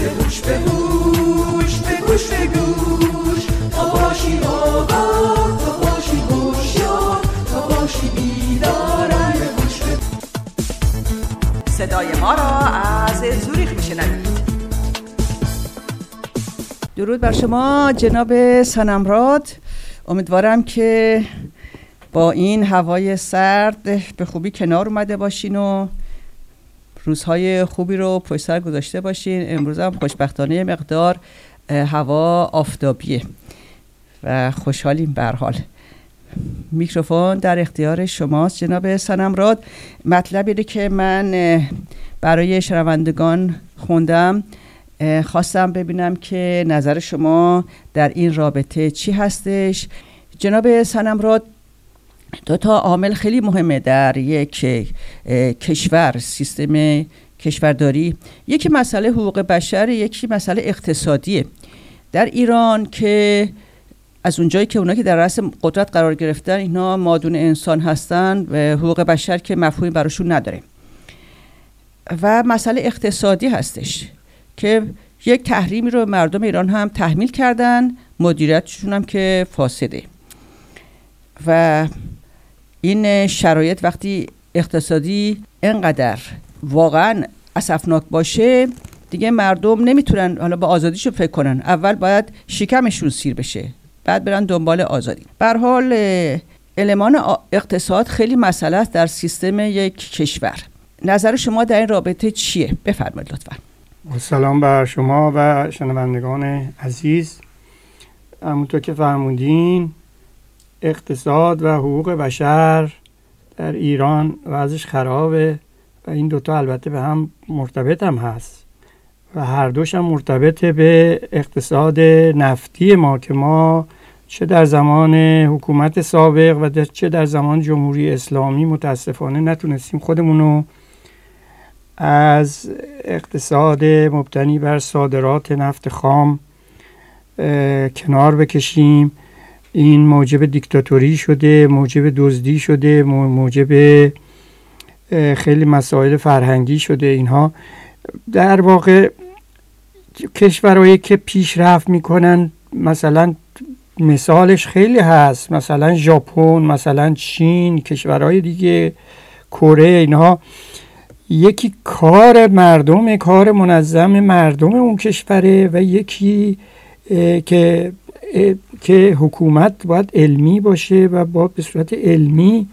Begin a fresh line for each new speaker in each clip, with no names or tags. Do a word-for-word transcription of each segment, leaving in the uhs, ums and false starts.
به گوش به گوش به گوش به گوش تا باشی آگاه تا باشی هوشیار تا باشی بیدار به گوش به
صدای ما را از زوریخ میشنوید. درود بر شما جناب صنمراد. امیدوارم که با این هوای سرد به خوبی کنار اومده باشین و روزهای خوبی رو پشت سر گذاشته باشین. امروز هم خوشبختانه مقدار هوا آفتابیه و خوشحالیم به هر حال. میکروفون در اختیار شماست جناب صنمراد. مطلبی که من برای شنوندگان خوندم خواستم ببینم که نظر شما در این رابطه چی هستش. جناب صنمراد، دو تا عامل خیلی مهمه در یک کشور، سیستم کشورداری. یکی مسئله حقوق بشر، یکی مسئله اقتصادیه. در ایران که از اونجایی که اونا که در رأس قدرت قرار گرفتن اینا مادون انسان هستن و حقوق بشر که مفهومی براشون نداره و مسئله اقتصادی هستش که یک تحریمی رو مردم ایران هم تحمیل کردن، مدیریتشون هم که فاسده و این شرایط وقتی اقتصادی اینقدر واقعا اسفناک باشه دیگه مردم نمیتونن حالا با آزادیشو فکر کنن. اول باید شکمشون سیر بشه بعد برن دنبال آزادی. به هر حال المان اقتصاد خیلی مسئله است در سیستم یک کشور. نظر شما در این رابطه چیه؟ بفرمایید لطفا.
سلام بر شما و شنوندگان عزیز. همونطور که فرمودین اقتصاد و حقوق بشر در ایران وضعش خرابه و این دوتا البته به هم مرتبط هم هست و هر دوش هم مرتبط به اقتصاد نفتی ما که ما چه در زمان حکومت سابق و چه در زمان جمهوری اسلامی متاسفانه نتونستیم خودمونو از اقتصاد مبتنی بر صادرات نفت خام کنار بکشیم. این موجب دیکتاتوری شده، موجب دزدی شده، موجب خیلی مسائل فرهنگی شده. اینها در واقع کشورهایی که پیشرفت میکنن مثلا مثالش خیلی هست، مثلا ژاپن، مثلا چین، کشورهای دیگه، کره، اینها یکی کار مردم، کار منظم مردم اون کشوره و یکی که که حکومت باید علمی باشه و با به صورت علمی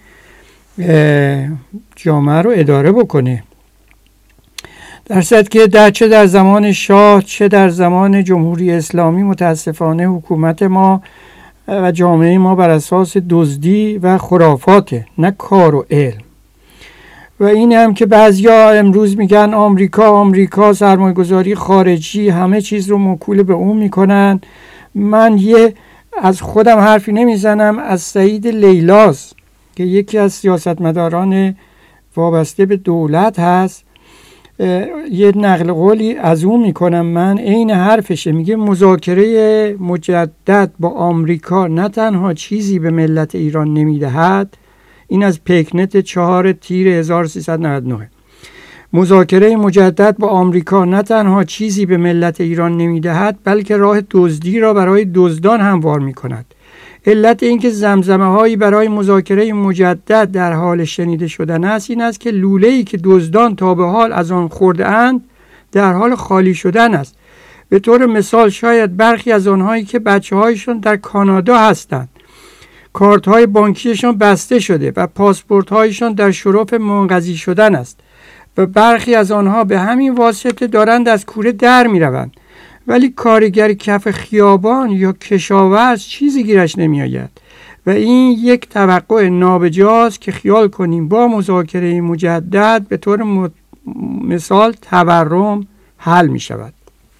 جامعه رو اداره بکنه. در صورت که در چه در زمان شاه چه در زمان جمهوری اسلامی متاسفانه حکومت ما و جامعه ما بر اساس دزدی و خرافاته، نه کار و علم. و این هم که بعضیا امروز میگن آمریکا آمریکا سرمایه‌گذاری خارجی همه چیز رو موکول به اون میکنن. من یه از خودم حرفی نمیزنم، از سعید لیلاز که یکی از سیاستمداران وابسته به دولت هست یه نقل قولی از اون میکنم من، عین حرفشه. میگه مذاکره مجدد با آمریکا نه تنها چیزی به ملت ایران نمیدهد، این از پیکنت چهار تیر هزار و سیصد و نود و نه، مذاکره مجدد با آمریکا نه تنها چیزی به ملت ایران نمیدهد بلکه راه دزدی را برای دزدان هموار میکند. علت اینکه زمزمه هایی برای مذاکره مجدد در حال شنیده شدن است این است که لوله‌ای که دزدان تا به حال از آن خورده اند در حال خالی شدن است. به طور مثال شاید برخی از آنهایی که بچه هایشان در کانادا هستند کارت های بانکیشان بسته شده و پاسپورت هایشان در شرف منقضی شدن است و برخی از آنها به همین واسطه دارند از کوره در می روند، ولی کارگر کف خیابان یا کشاورز چیزی گیرش نمی آید و این یک توقع نابجاست که خیال کنیم با مذاکره مجدد به طور م... مثال تورم حل می شود.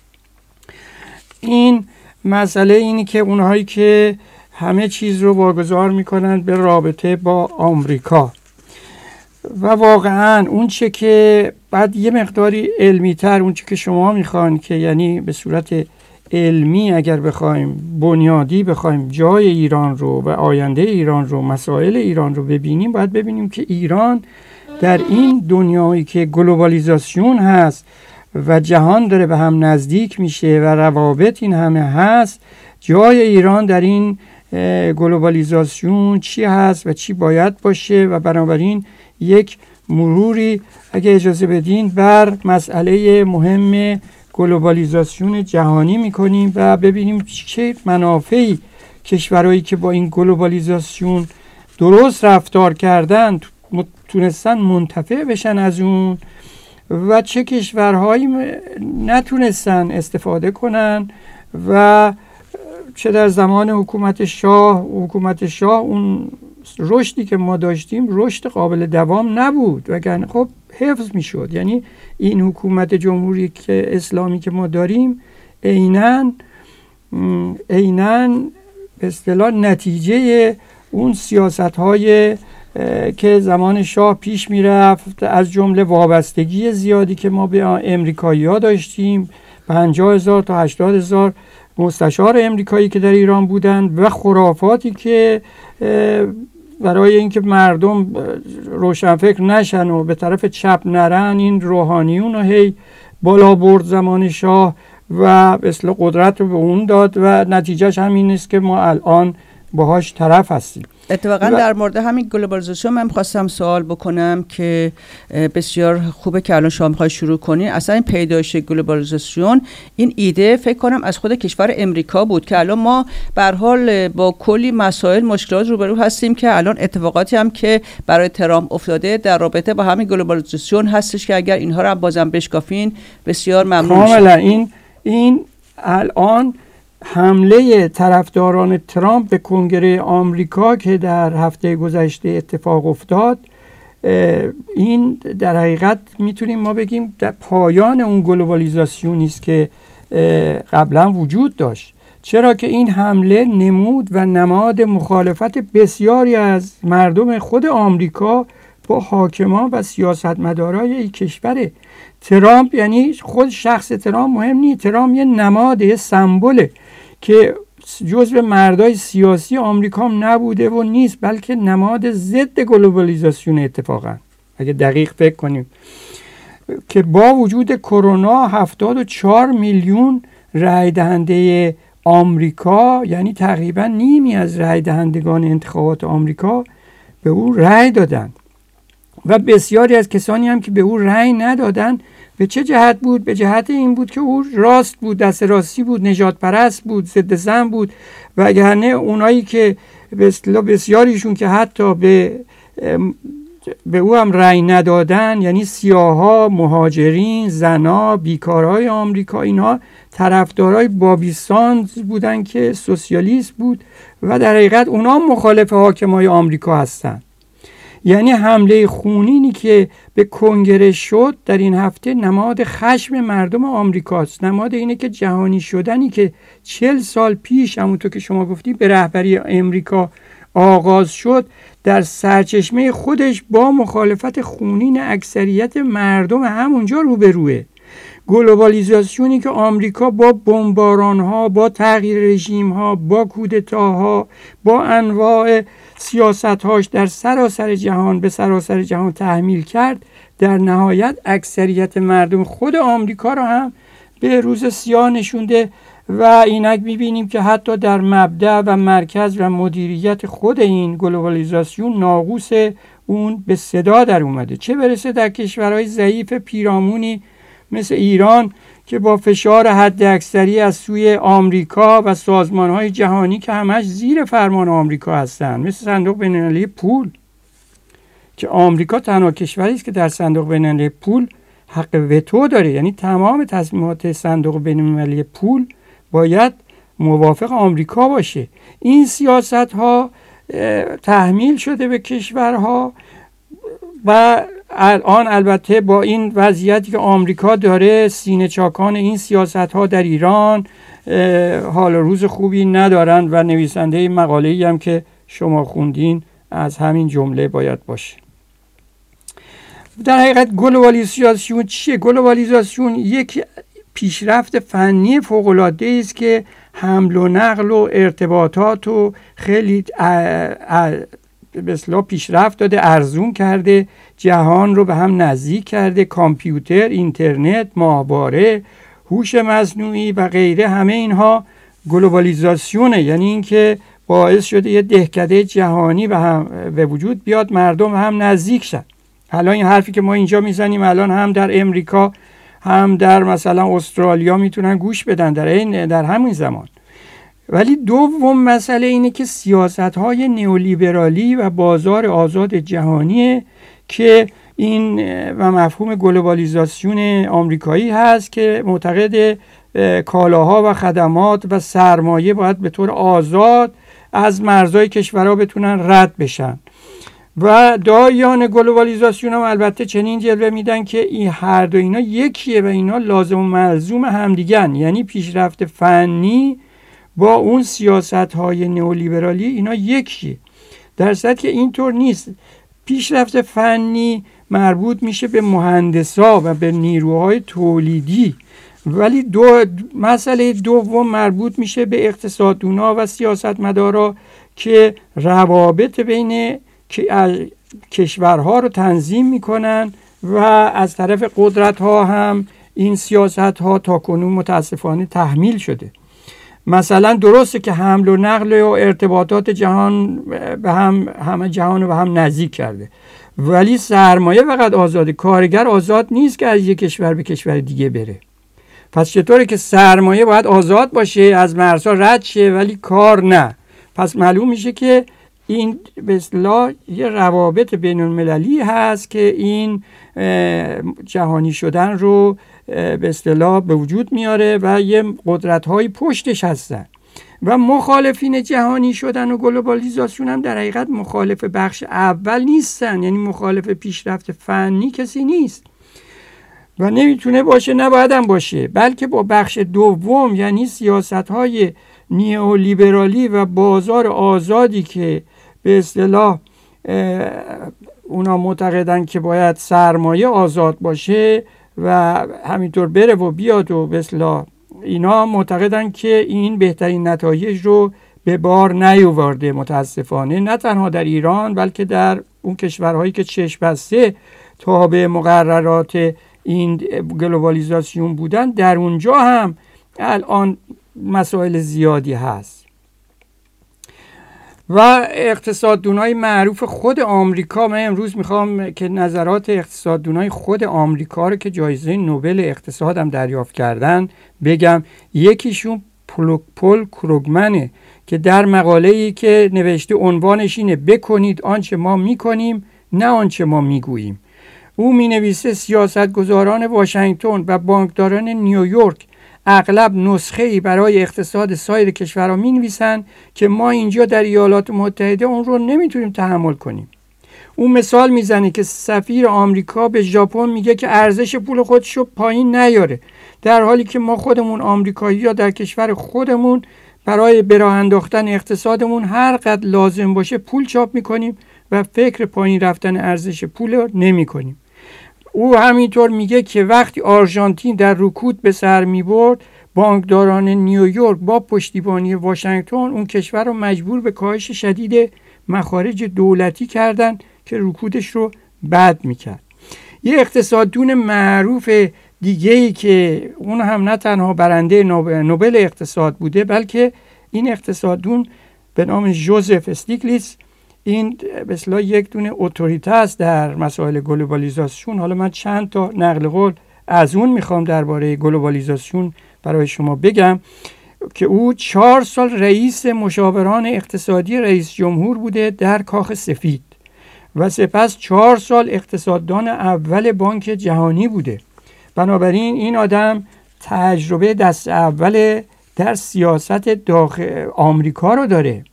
این مسئله اینی که اونهایی که همه چیز رو واگذار می کنند به رابطه با آمریکا و واقعا اون چه که بعد یه مقداری علمی تر اون چه که شما میخوان که یعنی به صورت علمی اگر بخوایم بنیادی بخوایم جای ایران رو و آینده ایران رو مسائل ایران رو ببینیم باید ببینیم که ایران در این دنیایی که گلوبالیزاسیون هست و جهان داره به هم نزدیک میشه و روابط این همه هست، جای ایران در این گلوبالیزاسیون چی هست و چی باید باشه؟ و بنابراین یک مروری اگه اجازه بدین بر مسئله مهم گلوبالیزاسیون جهانی میکنیم و ببینیم چه منافعی کشورهایی که با این گلوبالیزاسیون درست رفتار کردن تونستن منتفع بشن از اون و چه کشورهایی نتونستن استفاده کنن و چه در زمان حکومت شاه حکومت شاه اون رشدی که ما داشتیم رشد قابل دوام نبود وگرنه خب حفظ میشد. یعنی این حکومت جمهوری که اسلامی که ما داریم عیناً عیناً به اصطلاح نتیجه اون سیاست‌های که زمان شاه پیش میرفت، از جمله وابستگی زیادی که ما به امریکایی‌ها داشتیم، پنجاه هزار تا هشتاد هزار مستشار امریکایی که در ایران بودند و خرافاتی که برای اینکه مردم روشنفکر نشن و به طرف چپ نرن این روحانیون رو هی بالا برد زمان شاه و اصلا قدرت رو به اون داد و نتیجهش همین است که ما الان باهاش طرف هستیم.
اتفاقا در مورد همین گلوبالیزاسیون من خواستم سوال بکنم که بسیار خوبه که الان شما میخوای شروع کنی. اصلا این پیدایش گلوبالیزاسیون این ایده فکر کنم از خود کشور امریکا بود که الان ما به هر حال با کلی مسائل مشکلات روبرو هستیم که الان اتفاقاتی هم که برای ترامپ افتاده در رابطه با همین گلوبالیزاسیون هستش که اگر اینها رو هم بازم بشکافین بسیار ممنون میشم.
کاملا این این الان حمله طرفداران ترامپ به کنگره آمریکا که در هفته گذشته اتفاق افتاد، این در حقیقت میتونیم ما بگیم در پایان اون گلوبالیزاسیونی است که قبلا وجود داشت. چرا که این حمله نمود و نماد مخالفت بسیاری از مردم خود آمریکا با حاکمان و سیاستمدارای این کشوره. ترامپ یعنی خود شخص ترامپ مهم نیست، ترامپ یه نماد، یه سمبوله که جزو مردای سیاسی آمریکا هم نبوده و نیست، بلکه نماد ضد گلوبالیزاسیون. اتفاقا اگه دقیق فکر کنیم که با وجود کرونا هفتاد و چهار میلیون رای دهنده آمریکا، یعنی تقریبا نیمی از رای دهندگان انتخابات آمریکا به او رای دادن و بسیاری از کسانی هم که به او رأی ندادن به چه جهت بود؟ به جهت این بود که او راست بود، دست راستی بود، نجات پرست بود، ضد زن بود. و وگرنه اونایی که به اصطلاح بسیاریشون که حتی به به او هم رأی ندادن، یعنی سیاها، مهاجرین، زنا، بیکارهای آمریکا، اینها طرفدارای بابی ساندز بودن که سوسیالیست بود و در حقیقت اونا مخالف حاکمای آمریکا هستن. یعنی حمله خونینی که به کنگره شد در این هفته نماد خشم مردم آمریکاست، نماد اینه که جهانی شدنی که چل سال پیش همونطور که شما گفتی به رهبری امریکا آغاز شد در سرچشمه خودش با مخالفت خونین اکثریت مردم همونجا روبروه. گلوبالیزاسیونی که آمریکا با بمباران‌ها، با تغییر رژیم‌ها، با کودتاها، با انواع سیاست‌هاش در سراسر جهان به سراسر جهان تحمیل کرد، در نهایت اکثریت مردم خود آمریکا رو هم به روز سیاه نشونده و اینک می‌بینیم که حتی در مبدأ و مرکز و مدیریت خود این گلوبالیزاسیون ناقوس اون به صدا در اومده، چه برسه در کشورهای ضعیف پیرامونی مثل ایران که با فشار حد اکثری از سوی آمریکا و سازمان‌های جهانی که همش زیر فرمان آمریکا هستن، مثل صندوق بین‌المللی پول که آمریکا تنها کشوری است که در صندوق بین‌المللی پول حق وتو داره. یعنی تمام تصمیمات صندوق بین‌المللی پول باید موافق آمریکا باشه. این سیاست‌ها تحمیل شده به کشورها و الان البته با این وضعیتی که آمریکا داره سینه چاکان این سیاست‌ها در ایران حال روز خوبی ندارن و نویسنده مقاله‌ای هم که شما خوندین از همین جمله باید باشه. در حقیقت گلوبالیزاسیون چیه؟ گلوبالیزاسیون یک پیشرفت فنی فوق‌العاده است که حمل و نقل و ارتباطات و خیلی به اصطلاح پیشرفت داده، ارزون کرده، جهان رو به هم نزدیک کرده. کامپیوتر، اینترنت، ماهواره، هوش مصنوعی و غیره، همه اینها گلوبالیزاسیونه، یعنی اینکه باعث شده یه دهکده جهانی به هم به وجود بیاد، مردم هم نزدیک شد. الان این حرفی که ما اینجا میزنیم الان هم در امریکا هم در مثلا استرالیا میتونن گوش بدن در این در همین زمان. ولی دوم مسئله اینه که سیاست‌های نئولیبرالی و بازار آزاد جهانیه که این و مفهوم گلوبالیزاسیون آمریکایی هست که معتقد کالاها و خدمات و سرمایه باید به طور آزاد از مرزهای کشورها بتونن رد بشن. و دایان گلوبالیزاسیون هم البته چنین جلوه میدن که این هر دو اینا یکیه و اینا لازم و ملزوم همدیگن، یعنی پیشرفت فنی با اون سیاست‌های نئولیبرالی اینا یکیه، در صورتی که اینطور نیست. پیشرفت فنی مربوط میشه به مهندسا و به نیروهای تولیدی، ولی دو مسئله دوم مربوط میشه به اقتصاددونا و سیاستمدارا که روابط بین کشورها رو تنظیم میکنن و از طرف قدرت ها هم این سیاست ها تا کنون متاسفانه تحمیل شده. مثلا درسته که حمل و نقل و ارتباطات جهان به هم همه جهان رو به هم نزدیک کرده، ولی سرمایه فقط آزاده، کارگر آزاد نیست که از یک کشور به کشور دیگه بره. پس چطوره که سرمایه باید آزاد باشه، از مرزها رد شه، ولی کار نه؟ پس معلوم میشه که این به اصطلاح یه روابط بین المللی هست که این جهانی شدن رو به اصطلاح به وجود میاره و یه قدرت‌های پشتش هستن. و مخالفین جهانی شدن و گلوبالیزاسیون هم در حقیقت مخالف بخش اول نیستن، یعنی مخالف پیشرفت فنی کسی نیست و نمیتونه باشه، نباید هم باشه، بلکه با بخش دوم یعنی سیاست‌های نیئولیبرالی و بازار آزادی که به اصطلاح اونا معتقدن که باید سرمایه آزاد باشه و همینطور بره و بیاد و به اصطلاح اینا معتقدن که این بهترین نتایج رو به بار نیاورده متاسفانه، نه تنها در ایران بلکه در اون کشورهایی که چشم بسته تابع مقررات این گلوبالیزاسیون بودن، در اونجا هم الان مسائل زیادی هست. و اقتصاددونای معروف خود آمریکا، من امروز میخوام که نظرات اقتصاددونای خود آمریکا رو که جایزه نوبل اقتصاد هم دریافت کردن بگم. یکیشون پول کروگمنه که در مقاله‌ای که نوشته عنوانش اینه بکنید آنچه ما میکنیم نه آنچه ما میگوییم. او مینویسه سیاستگزاران واشنگتن و بانکداران نیویورک اغلب نسخه‌ای برای اقتصاد سایر کشورها می‌نویسن که ما اینجا در ایالات متحده اون رو نمیتونیم تحمل کنیم. اون مثال میزنه که سفیر آمریکا به ژاپن میگه که ارزش پول خودش رو پایین نیاره، در حالی که ما خودمون آمریکایی‌ها در کشور خودمون برای به راه انداختن اقتصادمون هر قدر لازم باشه پول چاپ میکنیم و فکر پایین رفتن ارزش پول رو نمی‌کنیم. او همینطور میگه که وقتی آرژانتین در رکود به سر میبرد، بانکداران نیویورک با پشتیبانی واشنگتن اون کشور رو مجبور به کاهش شدید مخارج دولتی کردن که رکودش رو بد میکرد. یه اقتصاددون معروف دیگه‌ای که اون هم نه تنها برنده نوبل اقتصاد بوده، بلکه این اقتصاددون به نام ژوزف استیگلیتز، این به اصطلاح یک دونه اتوریته است در مسائل گلوبالیزاسیون. حالا من چند تا نقل قول از اون میخوام درباره گلوبالیزاسیون برای شما بگم که او چهار سال رئیس مشاوران اقتصادی رئیس جمهور بوده در کاخ سفید و سپس چهار سال اقتصاددان اول بانک جهانی بوده. بنابراین این آدم تجربه دست اول در سیاست داخل آمریکا رو داره.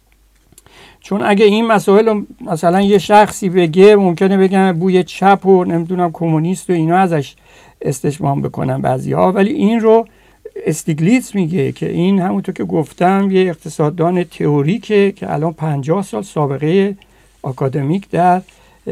چون اگه این مسائل مثلا یه شخصی بگه ممکنه بگن بوی چپ و نمیدونم کمونیست و اینا ازش استشمام بکنن بعضی‌ها، ولی این رو استیگلیتز میگه که این همونطور که گفتم یه اقتصاددان تئوریکه که الان پنجاه سال سابقه آکادمیک در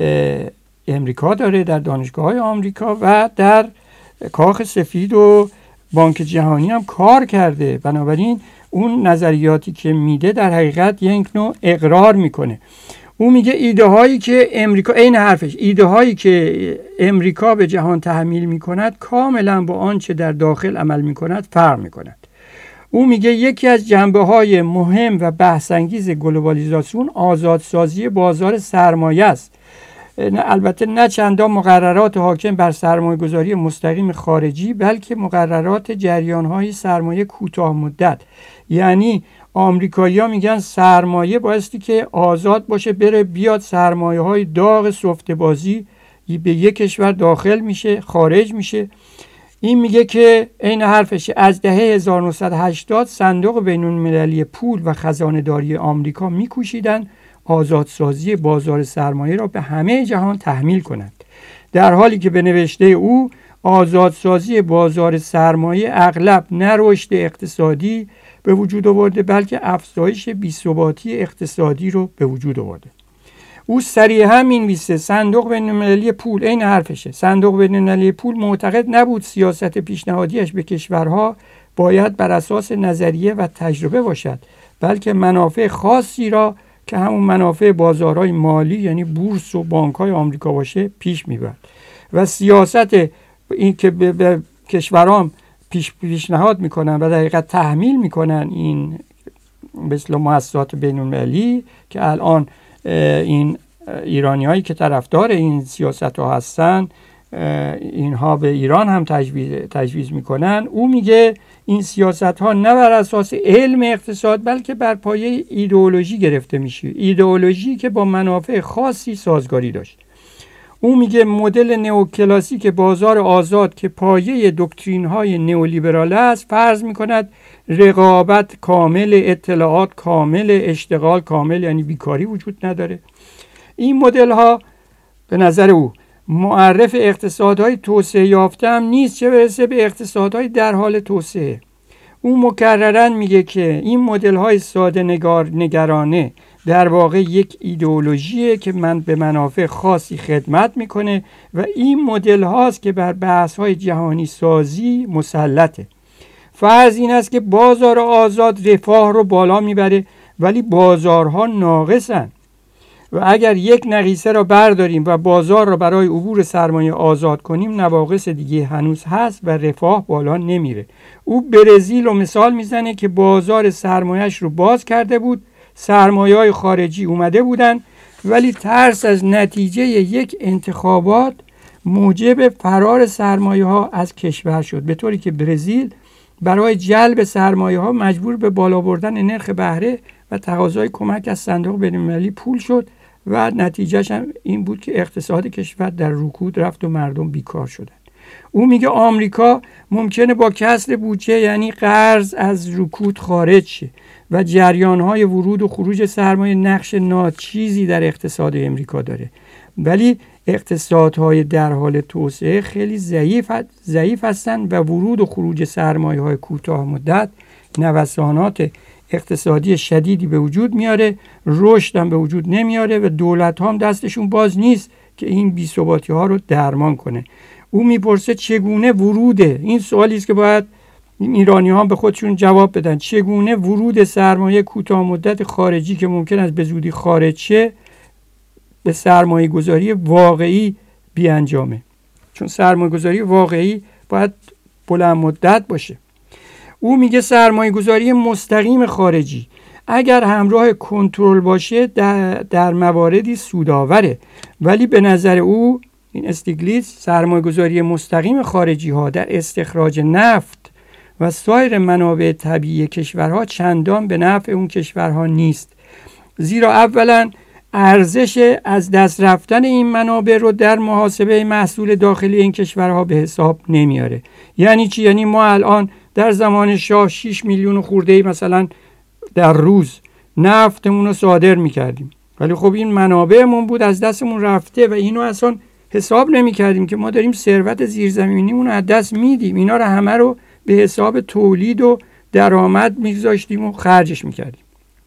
امریکا داره، در دانشگاه‌های آمریکا و در کاخ سفید و بانک جهانی هم کار کرده. بنابراین اون نظریاتی که میده در حقیقت یک نوع اقرار میکنه. او میگه ایده هایی که امریکا، این حرفش، ایده هایی که امریکا به جهان تحمیل میکند کاملا با آنچه در داخل عمل میکند فرق میکند. او میگه یکی از جنبه های مهم و بحث انگیز گلوبالیزاسیون آزادسازی بازار سرمایه است. البته نه چندان مقررات حاکم بر سرمایه گذاری مستقیم خارجی، بلکه مقررات جریان های سرمایه کوتاه مدت. یعنی آمریکایی‌ها میگن سرمایه بایستی که آزاد باشه، بره بیاد، سرمایه های داغ سفته بازی به یک کشور داخل میشه، خارج میشه. این میگه که عین حرفشه. از دهه هزار و نهصد و هشتاد صندوق بین‌المللی پول و خزانه‌داری آمریکا میکوشیدن آزادسازی بازار سرمایه را به همه جهان تحمیل کنند، در حالی که به نوشته او آزادسازی بازار سرمایه اغلب نه رشد اقتصادی به وجود آورده، بلکه افزایش بی‌ثباتی اقتصادی رو به وجود آورده. او صریحا می‌نویسه صندوق بین‌المللی پول، این حرفشه، صندوق بین‌المللی پول معتقد نبود سیاست پیشنهادیش به کشورها باید بر اساس نظریه و تجربه باشد، بلکه منافع خاصی را که همون منافع بازارهای مالی یعنی بورس و بانک‌های آمریکا باشه پیش میبرد و سیاست این که به, به کشورام پیش پیشنهاد میکنن و در حقیقت تحمیل میکنن این مثل مؤسسات بین‌المللی که الان این ایرانی هایی که طرفدار این سیاست ها هستن اینها به ایران هم تجویز, تجویز میکنن. او میگه این سیاست ها نه بر اساس علم اقتصاد بلکه بر پایه ایدئولوژی گرفته میشه، ایدئولوژی که با منافع خاصی سازگاری داشت. او میگه مدل نئوکلاسیک بازار آزاد که پایه دکترین های نئولیبرال است فرض میکند رقابت کامل، اطلاعات کامل، اشتغال کامل، یعنی بیکاری وجود نداره. این مدل ها به نظر او معرف اقتصادهای توسعه یافته هم نیست، چه برسه به اقتصادهای در حال توسعه. او مکرراً میگه که این مدل های ساده نگار نگرانه در واقع یک ایدئولوژیه که من به منافع خاصی خدمت میکنه و این مدل هاست که بر بحث های جهانی سازی مسلطه. فرض این است که بازار آزاد رفاه رو بالا میبره ولی بازارها ناقصن و اگر یک نقیصه را برداریم و بازار را برای عبور سرمایه آزاد کنیم نواقص دیگه هنوز هست و رفاه بالا نمیره. او برزیل رو مثال میزنه که بازار سرمایهش رو باز کرده بود، سرمایه های خارجی اومده بودن ولی ترس از نتیجه یک انتخابات موجب فرار سرمایه ها از کشور شد، به طوری که برزیل برای جلب سرمایه ها مجبور به بالا بردن نرخ بهره و تقاضای کمک از صندوق بین‌المللی پول شد و نتیجهش هم این بود که اقتصاد کشور در رکود رفت و مردم بیکار شدن. او میگه آمریکا ممکنه با کسر بودجه یعنی قرض از رکود خارج شه و جریان‌های ورود و خروج سرمایه نقش ناچیزی در اقتصاد امریکا داره، ولی اقتصادهای در حال توسعه خیلی ضعیف ضعیف هستند و ورود و خروج سرمایه‌های کوتاه مدت نوسانات اقتصادی شدیدی به وجود میاره، رشد هم به وجود نمیاره و دولت هم دستشون باز نیست که این بی‌ثباتی ها رو درمان کنه. او میپرسه چگونه وروده، این سوالی است که باید ایرانی ها به خودشون جواب بدن، چگونه ورود سرمایه کوتاه مدت خارجی که ممکن است به زودی خارج شه به سرمایه گذاری واقعی بیانجامه، چون سرمایه گذاری واقعی باید بلند مدت باشه. او میگه سرمایه گذاری مستقیم خارجی اگر همراه کنترل باشه در, در مواردی سودآوره، ولی به نظر او این استیگلیتز سرمایه گذاری مستقیم خارجی ها در استخراج نفت و سایر منابع طبیعی کشورها چندان به نفع اون کشورها نیست، زیرا اولا ارزش از دست رفتن این منابع رو در محاسبه محصول داخلی این کشورها به حساب نمیاره. یعنی چی؟ یعنی ما الان در زمان شاه شش میلیون خورده‌ای مثلا در روز نفتمون رو صادر میکردیم، ولی خب این منابعمون بود از دستمون رفته و اینو اصلا حساب نمیکردیم که ما داریم ثروت زیرزمینیمون رو از دست میدیم. اینا رو همه رو به حساب تولید و درآمد میگذاشتیم و خرجش میکردیم.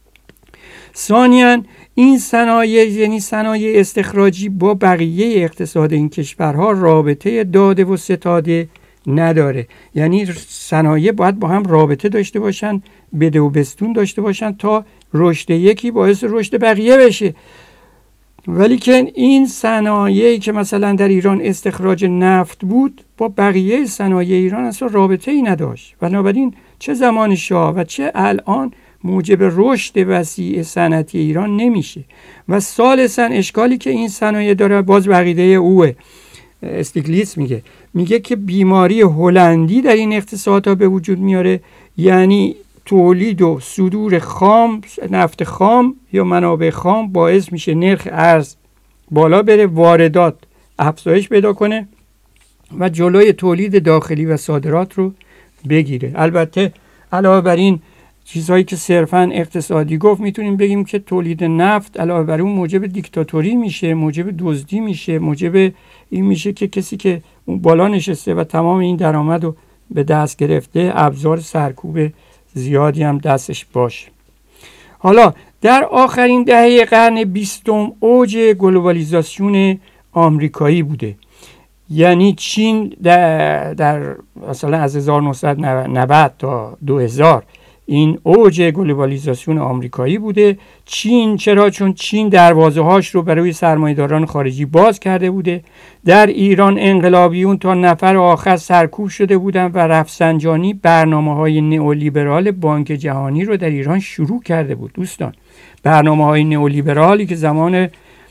ثانیاً این صنایع یعنی صنایع استخراجی با بقیه اقتصاد این کشورها رابطه داده و ستاده نداره، یعنی صنایع باید با هم رابطه داشته باشن، بده و بستون داشته باشن تا رشد یکی باعث رشد بقیه بشه. ولی که این صنایعی که مثلا در ایران استخراج نفت بود با بقیه صنایع ایران اصلا رابطه ای نداشت. بنابراین چه زمان شاه و چه الان موجب رشد وسیع صنعتی ایران نمیشه. و ثالثاً اشکالی که این صنایع داره، باز بقیده اوه، استیگلیتز میگه میگه که بیماری هلندی در این اقتصادها به وجود میاره، یعنی تولید و صدور خام، نفت خام یا منابع خام باعث میشه نرخ ارز بالا بره، واردات افزایش پیدا کنه و جلوی تولید داخلی و صادرات رو بگیره. البته علاوه بر این چیزهایی که صرفاً اقتصادی گفت، میتونیم بگیم که تولید نفت علاوه بر اون موجب دیکتاتوری میشه، موجب دزدی میشه، موجب این میشه که کسی که اون بالا نشسته و تمام این درآمد رو به دست گرفته ابزار سرکوب زیادی هم دستش باشه. حالا در آخرین دهه قرن بیستم اوج گلوبالیزاسیون آمریکایی بوده. یعنی چین در, در مثلا از هزار و نهصد و نود تا دو هزار این اوج گلوبالیزاسیون آمریکایی بوده. چین چرا؟ چون چین دروازه هاش رو برای سرمایه‌داران خارجی باز کرده بوده. در ایران انقلابیون تا نفر آخر سرکوب شده بودن و رفسنجانی برنامه‌های نئولیبرال بانک جهانی رو در ایران شروع کرده بود. دوستان، برنامه‌های نئولیبرالی که زمان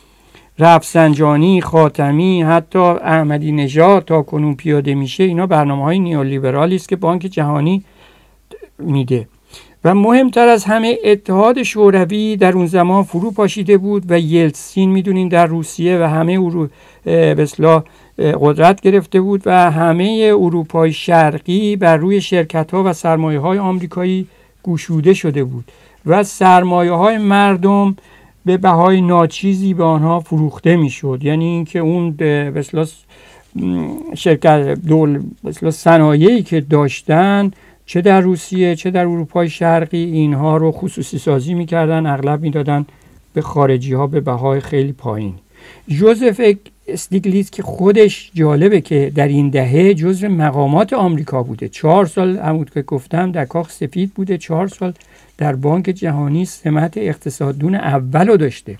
رفسنجانی، خاتمی، حتی احمدی نژاد تا کنون پیاده میشه، اینا برنامه‌های نئولیبرالی است که بانک جهانی میده. و مهمتر از همه اتحاد شوروی در اون زمان فرو پاشیده بود و یلتسین میدونین در روسیه و همه اورو به اصطلاح قدرت گرفته بود و همه اروپای شرقی بر روی شرکت‌ها و سرمایه‌های آمریکایی گشوده شده بود و سرمایه‌های مردم به بهای ناچیزی به آنها فروخته میشد. یعنی اینکه اون به اصطلاح شرکت دول به اصطلاح صنایعی که داشتن چه در روسیه چه در اروپای شرقی، اینها رو خصوصی سازی میکردن، اغلب میدادن به خارجی ها به بهای خیلی پایین. جوزف استیگلیتز که خودش جالبه که در این دهه جزو مقامات آمریکا بوده، چهار سال همون که گفتم در کاخ سفید بوده، چهار سال در بانک جهانی سمت اقتصاددون اول رو داشته.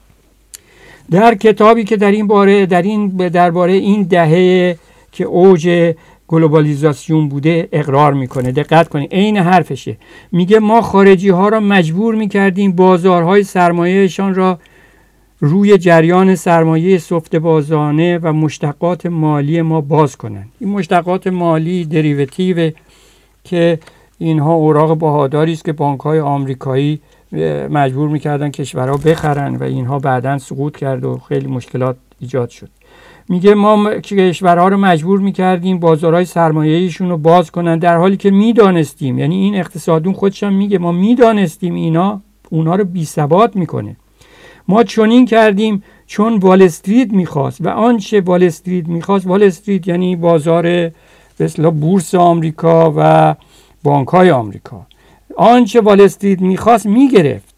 در کتابی که در این باره در این درباره این دهه که اوج گلوبالیزاسیون بوده اقرار میکنه. دقت کنید، عین حرفشه. میگه ما خارجی ها را مجبور میکردیم بازارهای سرمایهشان را روی جریان سرمایه سفت بازانه و مشتقات مالی ما باز کنند. این مشتقات مالی دریوتیو که اینها اوراق بهاداری است که بانک‌های آمریکایی مجبور میکردن کشورها بخرن و اینها بعداً سقوط کرد و خیلی مشکلات ایجاد شد. میگه ما کشورها رو مجبور میکردیم بازارهای سرمایه‌ایشون رو باز کنن، در حالی که میدانستیم، یعنی این اقتصادون خودش هم میگه ما میدانستیم اینا اونها رو بی‌ثبات میکنه. ما چنین کردیم چون وال استریت میخواست و آنچه وال استریت میخواست، وال استریت یعنی بازار به اصطلاح بورس آمریکا و بانک‌های آمریکا، آنچه وال استریت میخواست میگرفت.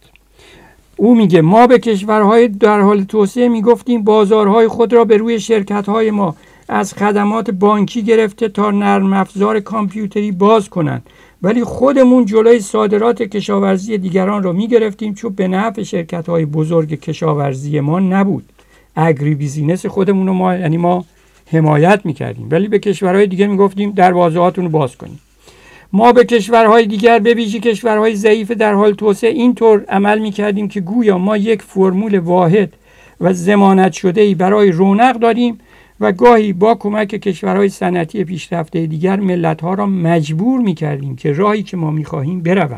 او میگه ما به کشورهای در حال توسعه میگفتیم بازارهای خود را به روی شرکت‌های ما از خدمات بانکی گرفته تا نرم افزار کامپیوتری باز کنند، ولی خودمون جلوی صادرات کشاورزی دیگران را میگرفتیم چون به نفع شرکت‌های بزرگ کشاورزی ما نبود. اگری بیزینس خودمون رو ما یعنی ما حمایت میکردیم، ولی به کشورهای دیگه میگفتیم دروازه‌هاتون رو باز کنید. ما به کشورهای دیگر به ویژه کشورهای ضعیف در حال توسعه اینطور عمل میکردیم که گویا ما یک فرمول واحد و ضمانت شده‌ای برای رونق داریم و گاهی با کمک کشورهای صنعتی پیشرفته دیگر ملت‌ها را مجبور میکردیم که راهی که ما میخواهیم بروند.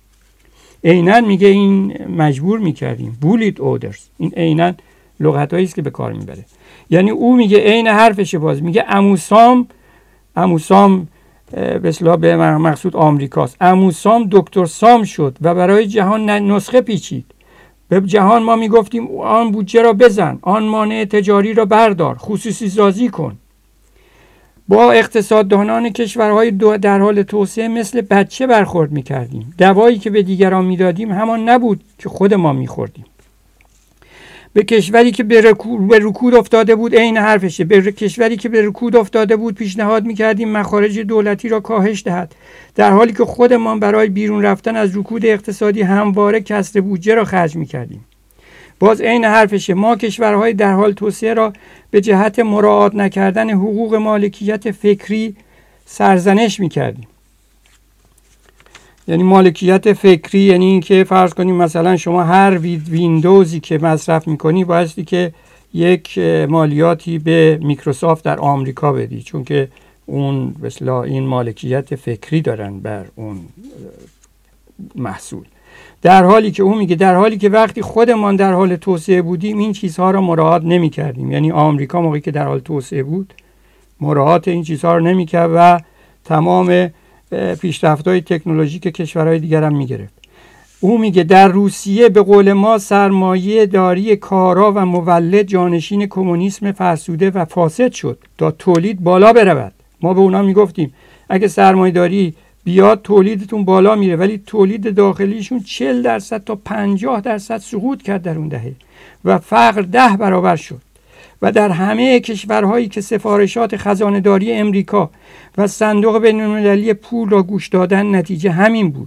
عیناً میگه این مجبور میکردیم، بولیت اودرز، این عیناً لغتایی است که به کار میبره. یعنی او میگه عین حرفشه، باز میگه عموسام عموسام به اصطلاح به مقصود آمریکاست. عموسام دکتر سام شد و برای جهان نسخه پیچید. به جهان ما میگفتیم آن بودجه را بزن، آن مانع تجاری را بردار، خصوصی سازی کن. با اقتصاددانان کشورهای در حال توسعه مثل بچه برخورد میکردیم. دوایی که به دیگران میدادیم همان نبود که خود ما میخوردیم. به کشوری که به رکود, به رکود افتاده بود، عین حرفشه، به کشوری که به رکود افتاده بود پیشنهاد میکردیم مخارج دولتی را کاهش دهد، در حالی که خودمان برای بیرون رفتن از رکود اقتصادی همواره کسر بودجه را خرج میکردیم. باز عین حرفشه. ما کشورهای در حال توسعه را به جهت مراعات نکردن حقوق مالکیت فکری سرزنش میکردیم. یعنی مالکیت فکری یعنی این که فرض کنیم مثلا شما هر ویندوزی که مصرف میکنی بایستی که یک مالیاتی به میکروسافت در آمریکا بدی، چون که اون مثلا این مالکیت فکری دارن بر اون محصول. در حالی که اون میگه در حالی که وقتی خودمان در حال توسعه بودیم این چیزها را مراعات نمی کردیم. یعنی آمریکا موقعی که در حال توسعه بود مراعات این چیزها را نمی کرد و تمام پیشرفت‌های تکنولوژیک کشورهای دیگر هم میگرفت. او میگه در روسیه به قول ما سرمایه داری کارا و مولد جانشین کمونیسم فرسوده و فاسد شد تا تولید بالا برود. ما به اونا میگفتیم اگه سرمایه داری بیاد تولیدتون بالا میره، ولی تولید داخلیشون چهل درصد تا پنجاه درصد سقوط کرد در اون دهه و فقر ده برابر شد. و در همه کشورهایی که سفارشات خزانه‌داری امریکا و صندوق بین‌المللی پول را گوش دادن نتیجه همین بود.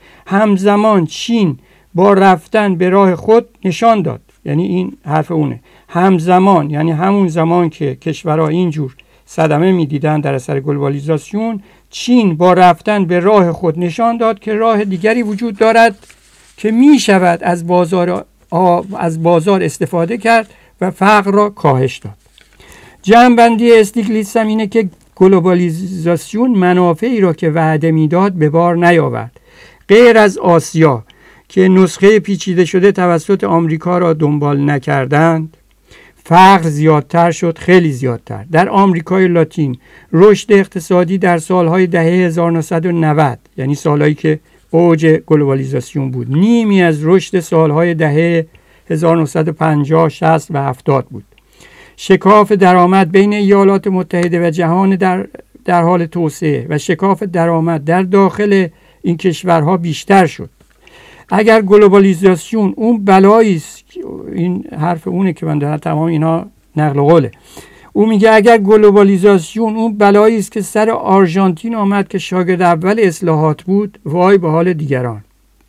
همزمان چین با رفتن به راه خود نشان داد، یعنی این حرف اونه، همزمان یعنی همون زمان که کشورها اینجور صدمه میدیدن در اثر گلوبالیزاسیون، چین با رفتن به راه خود نشان داد که راه دیگری وجود دارد که می شود از بازار از بازار استفاده کرد و فقر را کاهش داد. جمع‌بندی استیگلیتس هم اینه که گلوبالیزاسیون منافعی را که وعده میداد به بار نیاورد. غیر از آسیا که نسخه پیچیده شده توسط آمریکا را دنبال نکردند، فقر زیادتر شد، خیلی زیادتر. در آمریکای لاتین رشد اقتصادی در سالهای دهه هزار و نهصد و نود، یعنی سالهایی که اوج گلوبالیزاسیون بود، نیمی از رشد سالهای دهه هزار و نهصد و پنجاه، شصت و هفتاد بود. شکاف درآمد بین ایالات متحده و جهان در در حال توسعه و شکاف درآمد در داخل این کشورها بیشتر شد. اگر گلوبالیزاسیون اون بلایی است، این حرف اونه که من دارم، تمام اینا نقل قوله، او میگه اگر گلوبالیزاسیون اون بلایی است که سر آرژانتین آمد که شاگرد اول اصلاحات بود، وای به حال دیگران.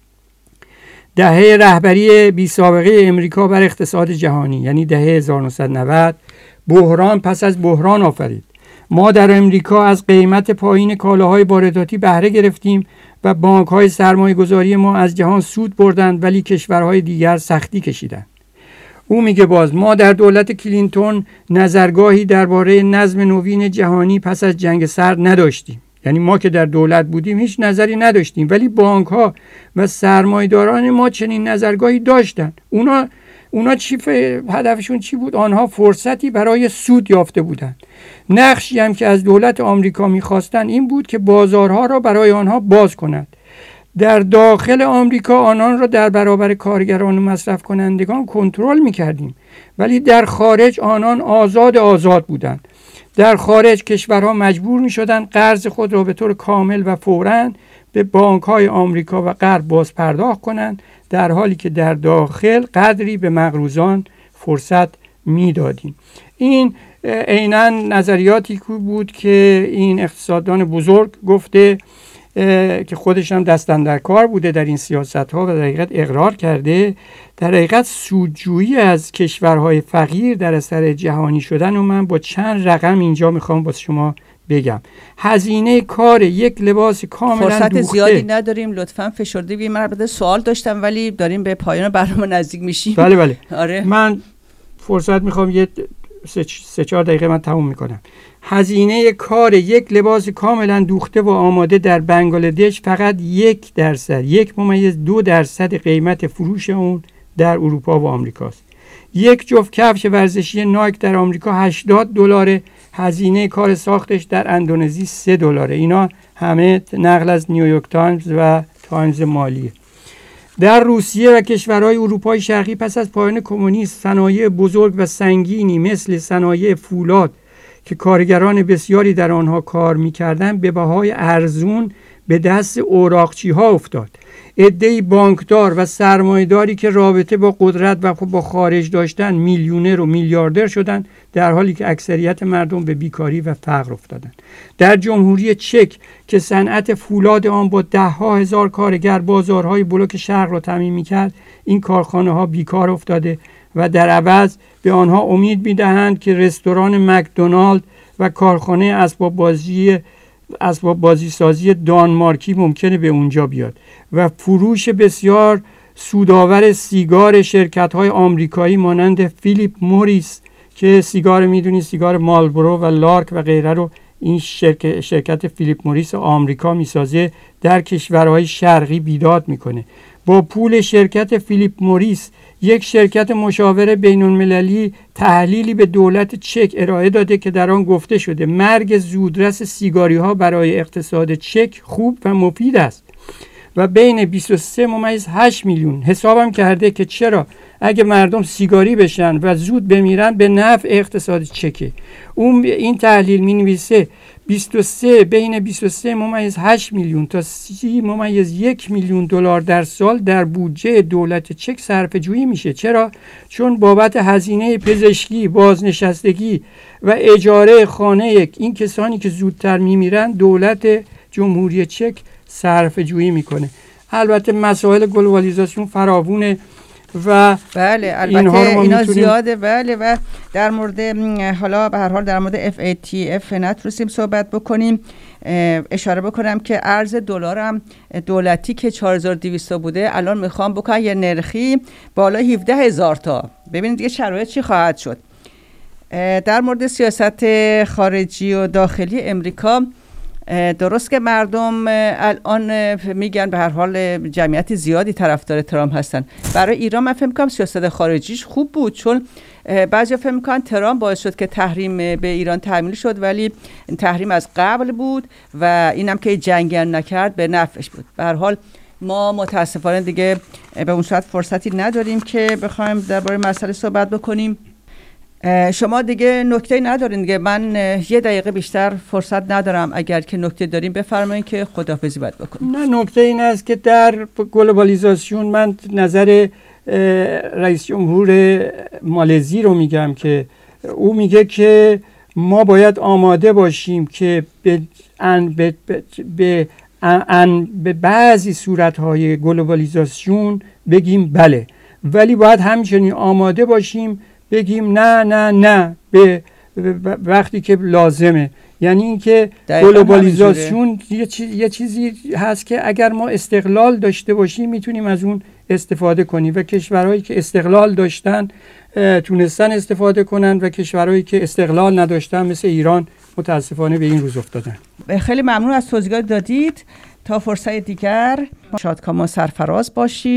دهه رهبری بی سابقه امریکا بر اقتصاد جهانی، یعنی دهه هزار و نهصد و نود، بحران پس از بحران آفرید. ما در امریکا از قیمت پایین کالاهای وارداتی بهره گرفتیم و بانک‌های سرمایه‌گذاری ما از جهان سود بردند، ولی کشورهای دیگر سختی کشیدند. او میگه باز ما در دولت کلینتون نظرگاهی درباره نظم نوین جهانی پس از جنگ سرد نداشتیم. یعنی ما که در دولت بودیم هیچ نظری نداشتیم، ولی بانک‌ها و سرمایه‌داران ما چنین نظرگاهی داشتند. اونا اونا چی ف... هدفشون چی بود؟ آنها فرصتی برای سود یافته بودند. نقشی هم که از دولت آمریکا می‌خواستند این بود که بازارها را برای آنها باز کند. در داخل آمریکا آنان را در برابر کارگران و مصرف کنندگان کنترل می‌کردیم، ولی در خارج آنان آزاد آزاد بودند. در خارج کشورها مجبور می‌شدند قرض خود را به طور کامل و فوراً به بانک‌های آمریکا و غرب باز پرداخت کنند، در حالی که در داخل قدری به مقروضان فرصت میدادیم. این عیناً نظریاتی بود که این اقتصاددان بزرگ گفته که خودش هم دست اندر کار بوده در این سیاست‌ها و در حقیقت اقرار کرده. در حقیقت سودجویی از کشورهای فقیر در اثر جهانی شدن و من با چند رقم اینجا میخوام با شما بگم. هزینه کار یک لباس کاملا
فرصت
دوخته.
زیادی نداریم، لطفاً فشرده بیم. من البته سوال داشتم ولی داریم به پایان برنامه نزدیک میشیم.
بله بله.
آره.
من فرصت میخوام یه سه, سه چهار دقیقه من تموم میکنم. هزینه کار یک لباس کاملا دوخته و آماده در بنگلادش فقط یک درصد، یک ممیز دو درصد قیمت فروش اون در اروپا و آمریکاست. یک جفت کفش ورزشی نایک در آمریکا هشتاد دلار، هزینه کار ساختش در اندونزی سه دلاره. اینا همه نقل از نیویورک تایمز و تایمز مالیه. در روسیه و کشورهای اروپای شرقی پس از پایان کمونیسم صنایع بزرگ و سنگینی مثل صنایع فولاد که کارگران بسیاری در آنها کار می‌کردند به بهای ارزون به دست اوراقچی‌ها افتاد. عده‌ای بانکدار و سرمایه‌داری که رابطه با قدرت و با خارج داشتن میلیونر و میلیاردر شدند، در حالی که اکثریت مردم به بیکاری و فقر افتادند. در جمهوری چک که صنعت فولاد آن با ده ها هزار کارگر بازارهای بلوک شرق را تامین می‌کرد، این کارخانه ها بیکار افتاده و در عوض به آنها امید میدهند که رستوران مکدونالد و کارخانه اسباب بازی اسباب بازی سازی دانمارکی ممکنه به اونجا بیاد و فروش بسیار سودآور سیگار شرکت‌های آمریکایی مانند فیلیپ موریس که سیگار میدونی سیگار مالبرو و لارک و غیره رو این شرکت, شرکت فیلیپ موریس آمریکا میسازه در کشورهای شرقی بیداد میکنه. با پول شرکت فیلیپ موریس یک شرکت مشاور بین المللی تحلیلی به دولت چک ارائه داده که در آن گفته شده مرگ زودرس سیگاری ها برای اقتصاد چک خوب و مفید است و بین بیست و سه ممیز هشت میلیون حسابم کرده که چرا اگه مردم سیگاری بشن و زود بمیرن به نفع اقتصاد چکه. اون این تحلیل می نویسه بیست و سه بین بیست و سه ممیز هشت میلیون تا سی ممیز یک میلیون دلار در سال در بودجه دولت چک صرفه جویی میشه. چرا؟ چون بابت هزینه پزشکی، بازنشستگی و اجاره خانه این کسانی که زودتر میمیرن دولت جمهوری چک صرفه جویی میکنه. البته مسائل گلوبالیزاسیون فراوونه و
بله البته اینا زیاده. بله و در مورد حالا به هر حال در مورد اف ای تی اف نتونستیم صحبت بکنیم. اشاره بکنم که ارز دلار هم دولتی که چهار هزار و دویست بوده الان میخوام بکنم یه نرخی بالا هفده هزار تا. ببینید دیگه شرایط چی خواهد شد. در مورد سیاست خارجی و داخلی امریکا درست که مردم الان میگن به هر حال جمعیت زیادی طرفدار ترامپ هستن. برای ایران من فکر می‌کنم سیاست خارجیش خوب بود چون بعضی فکر می‌کنن ترامپ باعث شد که تحریم به ایران تعمیل شد ولی تحریم از قبل بود و اینم که جنگی نکرد به نفعش بود. به هر حال ما متاسفانه دیگه به اون صورت فرصتی نداریم که بخوایم درباره مسئله صحبت بکنیم. شما دیگه نکته ندارین دیگه. من یه دقیقه بیشتر فرصت ندارم. اگر که نکته داریم بفرمایید که خداحافظی باید بکنیم.
نه نکته این است که در گلوبالیزاسیون من نظر رئیس جمهور مالزی رو میگم که او میگه که ما باید آماده باشیم که به ان به به ان به بعضی صورت‌های گلوبالیزاسیون بگیم بله ولی باید همچنین آماده باشیم بگیم نه نه نه به وقتی که لازمه. یعنی اینکه گلوبالیزاسیون یه, چیز، یه چیزی هست که اگر ما استقلال داشته باشیم میتونیم از اون استفاده کنیم و کشورهایی که استقلال داشتن تونستن استفاده کنن و کشورهایی که استقلال نداشتن مثل ایران متاسفانه به این روز افتادن.
خیلی ممنون از توضیحات دادید. تا فرصت دیگر شادکام و سرفراز باشید.